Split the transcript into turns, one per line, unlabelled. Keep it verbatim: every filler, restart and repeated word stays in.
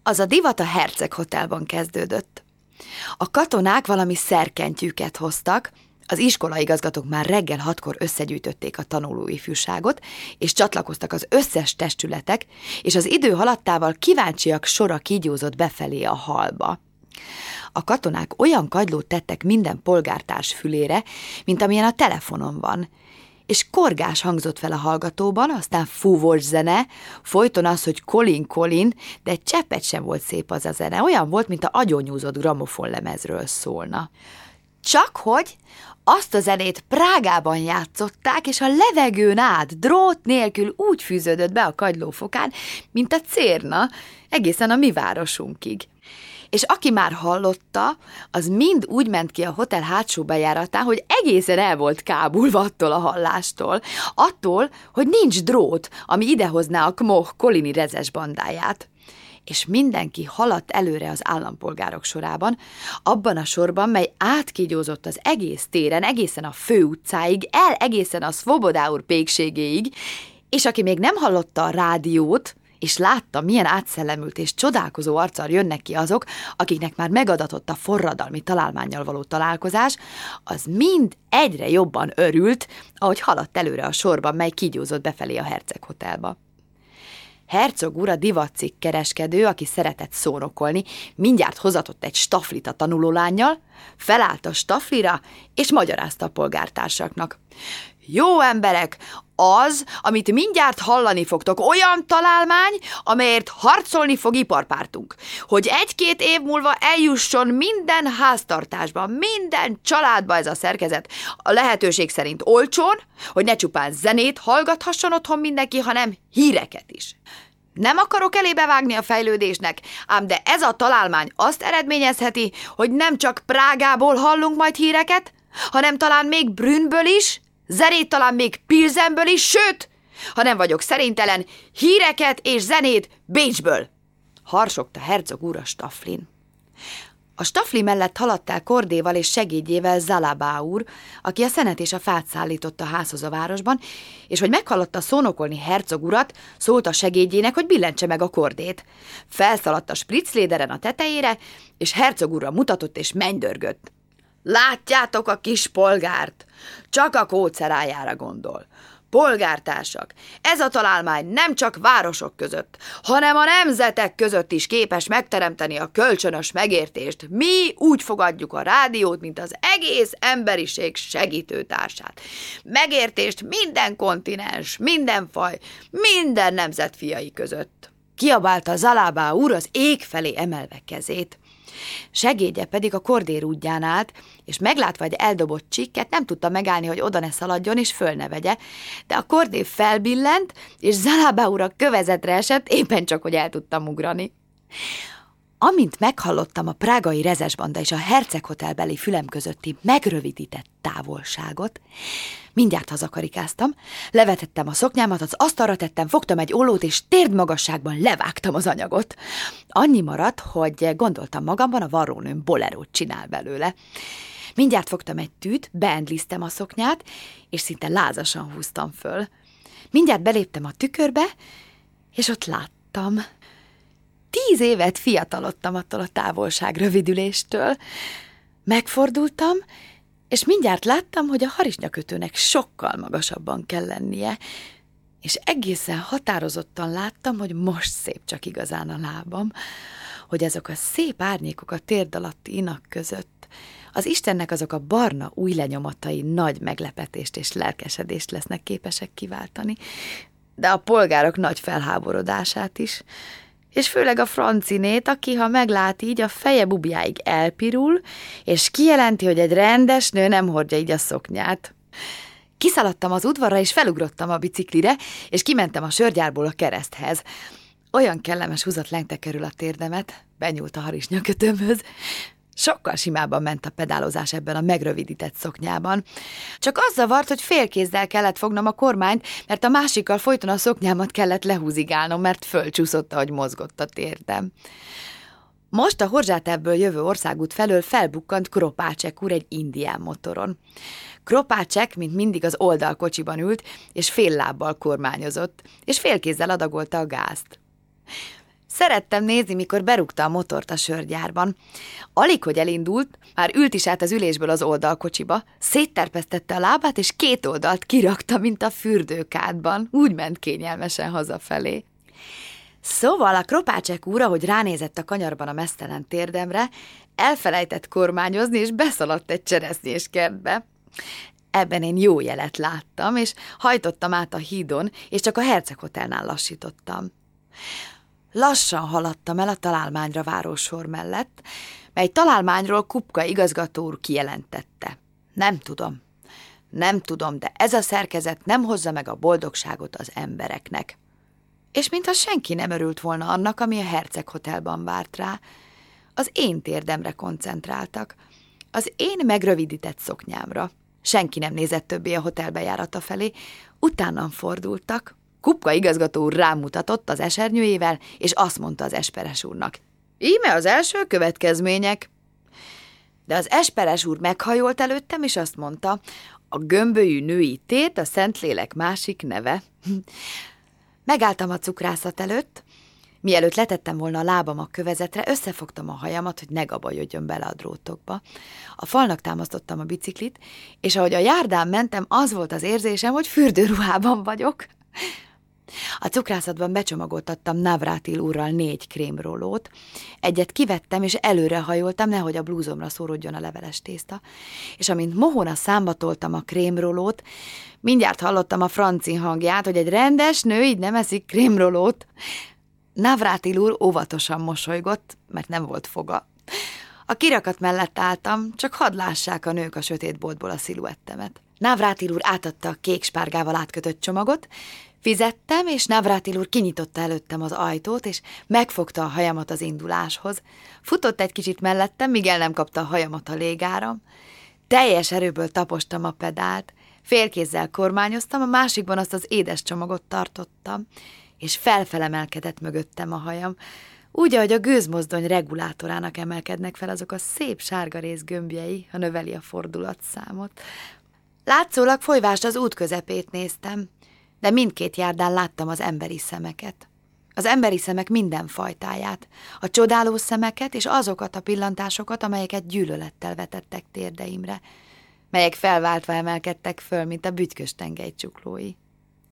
Az a divat a Herceg Hotelban kezdődött. A katonák valami szerkentyűket hoztak, az iskolaigazgatók már reggel hatkor összegyűjtötték a tanulóifjúságot, és csatlakoztak az összes testületek, és az idő haladtával kíváncsiak sora kígyózott befelé a hallba. A katonák olyan kagylót tettek minden polgártárs fülére, mint amilyen a telefonon van, és korgás hangzott fel a hallgatóban, aztán fúvós zene, folyton az, hogy Colin, Colin, de egy cseppet sem volt szép az a zene, olyan volt, mint a agyonnyúzott gramofonlemezről szólna. Csak hogy azt a zenét Prágában játszották, és a levegőn át, drót nélkül úgy fűződött be a kagylófokán, mint a cérna, egészen a mi városunkig. És aki már hallotta, az mind úgy ment ki a hotel hátsó bejáratán, hogy egészen el volt kábulva attól a hallástól, attól, hogy nincs drót, ami idehozná a Kmoh kolini rezes bandáját. És mindenki haladt előre az állampolgárok sorában, abban a sorban, mely átkígyózott az egész téren, egészen a főutcáig, el egészen a Szvobodá úr pékségéig, és aki még nem hallotta a rádiót, és látta, milyen átszellemült és csodálkozó arccal jönnek ki azok, akiknek már megadatott a forradalmi találmánnyal való találkozás, az mind egyre jobban örült, ahogy haladt előre a sorban, mely kígyózott befelé a Herceg Hotelba. Hercog úr, a divatcikk kereskedő, aki szeretett szónokolni, mindjárt hozatott egy staflit a tanulólánnyal, felállt a staflira, és magyarázta a polgártársaknak. Jó emberek, az, amit mindjárt hallani fogtok, olyan találmány, amelyért harcolni fog iparpártunk, hogy egy-két év múlva eljusson minden háztartásba, minden családba ez a szerkezet, a lehetőség szerint olcsón, hogy ne csupán zenét hallgathasson otthon mindenki, hanem híreket is. Nem akarok elébe vágni a fejlődésnek, ám de ez a találmány azt eredményezheti, hogy nem csak Prágából hallunk majd híreket, hanem talán még Brünnből is, zenét talán még Pilzenből is, sőt, ha nem vagyok szerintelen, híreket és zenét Bécsből, harsogta hercog úr a staflin. A stafli mellett haladt el Kordéval és segédjével Zalabá úr, aki a szenet és a fát szállította a házhoz a városban, és hogy meghallotta szónokolni hercog urat, szólt a segédjének, hogy billentse meg a kordét. Felszaladt a spritzléderen a tetejére, és hercog úrra mutatott és mennydörgött. Látjátok a kis polgárt? Csak a kócerájára gondol. Polgártársak, ez a találmány nem csak városok között, hanem a nemzetek között is képes megteremteni a kölcsönös megértést. Mi úgy fogadjuk a rádiót, mint az egész emberiség segítőtársát. Megértést minden kontinens, minden faj, minden nemzet fiai között. Kiabálta Zalabá úr az ég felé emelve kezét. Segédje pedig a kordér útján állt, és meglátva egy eldobott csikket, nem tudta megállni, hogy oda ne szaladjon, és föl ne vegye, de a kordér felbillent, és Zalabá úr a kövezetre esett, éppen csak, hogy el tudtam ugrani. Amint meghallottam a prágai rezesbanda és a Herceg Hotelbeli fülem közötti megrövidített távolságot, mindjárt hazakarikáztam, levetettem a szoknyámat, az asztalra tettem, fogtam egy ollót, és térdmagasságban levágtam az anyagot. Annyi maradt, hogy gondoltam magamban, a varrónőm bolerót csinál belőle. Mindjárt fogtam egy tűt, beendliztem a szoknyát, és szinte lázasan húztam föl. Mindjárt beléptem a tükörbe, és ott láttam. Tíz évet fiatalodtam attól a távolság rövidüléstől. Megfordultam, és mindjárt láttam, hogy a harisnyakötőnek sokkal magasabban kell lennie, és egészen határozottan láttam, hogy most szép csak igazán a lábam, hogy azok a szép árnyékok a térd alatti inak között, az Istennek azok a barna új lenyomatai nagy meglepetést és lelkesedést lesznek képesek kiváltani, de a polgárok nagy felháborodását is, és főleg a francinét, aki, ha meglát így, a feje bubjáig elpirul, és kijelenti, hogy egy rendes nő nem hordja így a szoknyát. Kiszaladtam az udvarra, és felugrottam a biciklire, és kimentem a sörgyárból a kereszthez. Olyan kellemes húzat lengte körül a térdemet, benyúlt a harisnyakötőmhöz. Sokkal simábban ment a pedálozás ebben a megrövidített szoknyában. Csak az zavart, hogy félkézzel kellett fognom a kormányt, mert a másikkal folyton a szoknyámat kellett lehúzigálnom, mert fölcsúszott, ahogy mozgott a térdem. Most a Horzsáterből jövő országút felől felbukkant Kropácsek úr egy indián motoron. Kropácsek, mint mindig, az oldalkocsiban ült, és fél lábbal kormányozott, és félkézzel adagolta a gázt. Szerettem nézni, mikor berúgta a motort a sörgyárban. Alig, hogy elindult, már ült is át az ülésből az oldalkocsiba, szétterpesztette a lábát, és két oldalt kirakta, mint a fürdőkádban. Úgy ment kényelmesen hazafelé. Szóval a Kropácsek úr, ahogy ránézett a kanyarban a meztelen térdemre, elfelejtett kormányozni, és beszaladt egy cseresznyéskertbe. Ebben én jó jelet láttam, és hajtottam át a hídon, és csak a Herceg Hotelnál lassítottam. Lassan haladtam el a találmányra váró sor mellett, mely találmányról Kupka igazgató úr kijelentette. Nem tudom, nem tudom, de ez a szerkezet nem hozza meg a boldogságot az embereknek. És mintha senki nem örült volna annak, ami a Herceg Hotelban várt rá, az én térdemre koncentráltak, az én megrövidített szoknyámra. Senki nem nézett többé a hotel bejárata felé, utánam fordultak. Kupka igazgató úr rámutatott az esernyőjével, és azt mondta az Esperes úrnak. Íme az első következmények. De az Esperes úr meghajolt előttem, és azt mondta, a gömbölyű női tét a Szentlélek másik neve. Megálltam a cukrászat előtt, mielőtt letettem volna a lábam a kövezetre, összefogtam a hajamat, hogy ne gabajodjon bele a drótokba. A falnak támasztottam a biciklit, és ahogy a járdán mentem, az volt az érzésem, hogy fürdőruhában vagyok. A cukrászatban becsomagoltattam Navrátil úrral négy krémrólót, egyet kivettem, és előre hajoltam, nehogy a blúzomra szórodjon a leveles tészta, és amint mohón a számba toltam a krémrólót, mindjárt hallottam a Franci hangját, hogy egy rendes nő így nem eszik krémrólót. Navrátil úr óvatosan mosolygott, mert nem volt foga. A kirakat mellett álltam, csak hadd lássák a nők a sötét boltból a sziluettemet. Navrátil úr átadta a kék spárgával átkötött csomagot, fizettem, és Navrátil úr kinyitotta előttem az ajtót, és megfogta a hajamat az induláshoz. Futott egy kicsit mellettem, míg el nem kapta a hajamat a légáram. Teljes erőből tapostam a pedált, félkézzel kormányoztam, a másikban azt az édes csomagot tartottam, és felfelemelkedett mögöttem a hajam, úgy, ahogy a gőzmozdony regulátorának emelkednek fel azok a szép sárgarész gömbjei, ha növeli a fordulatszámot. Látszólag folyvást az út közepét néztem, de mindkét járdán láttam az emberi szemeket. Az emberi szemek minden fajtáját, a csodáló szemeket és azokat a pillantásokat, amelyeket gyűlölettel vetettek térdeimre, melyek felváltva emelkedtek föl, mint a bütykös tengely csuklói.